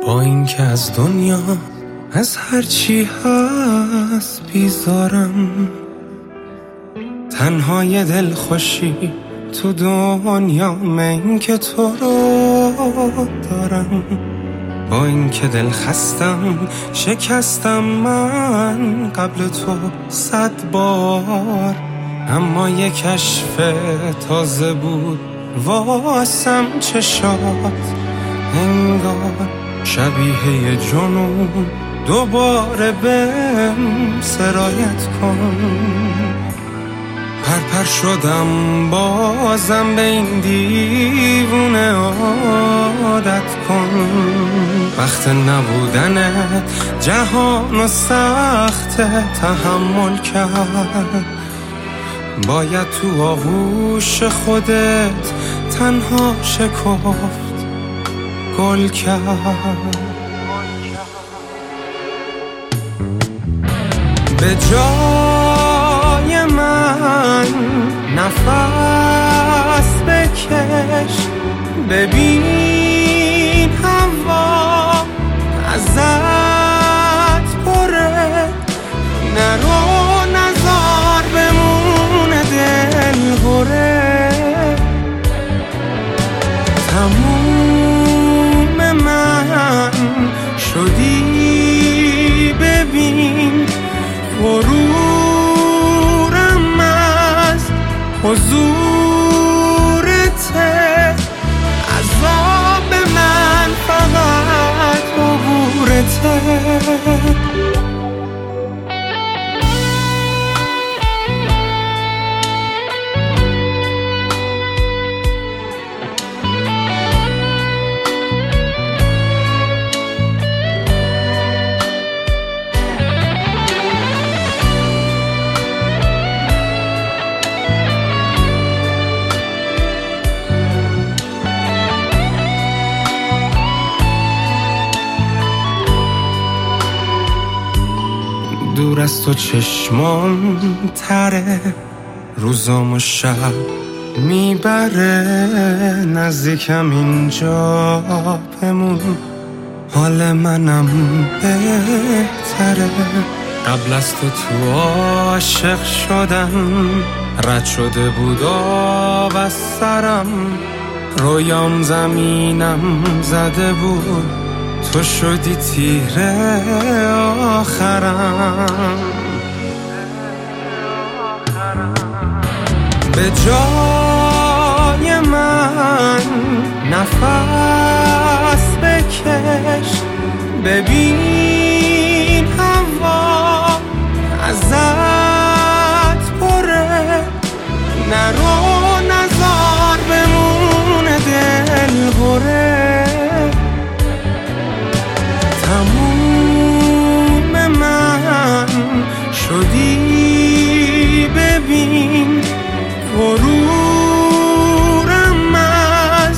با این که از دنیا از هرچی هست بیزارم، تنها یه دل خوشی تو دنیا من که تو رو دارم. با این که دل خستم شکستم من قبل تو 100 بار، اما یه کشف تازه بود واسم چشات، انگار شبیه یه جنون دوباره بهم سرایت کن. پرپر شدم بازم به این دیوونه عادت کن. وقت نبودنت جهانو سخت تحمل کرد، باید تو آغوش خودت تنها شکفت گل کرد. به جای من نفس بکش، ببین هوا ازت پره، نرو نزار بمونه دل بره. تموم من شدی ببین، غرورم از حضورته، عذاب من فقط عبورته. دور از تو چشمام تره، روزام و شب میبره، نزدیکم اینجا بمون، حال منم بهتره. قبل از تو عاشق شدم، رد شده بود آب از سرم، رویام زمینم زده بود، تو شدی تیره آخرم. به جای من نفس بکش، ببین هوا ازت پره، نرو نزار بمونه دل بره. تموم من شدی ببین، غرورم از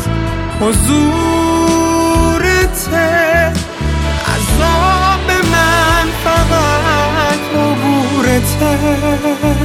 حضورته، عذاب من فقط عبورته.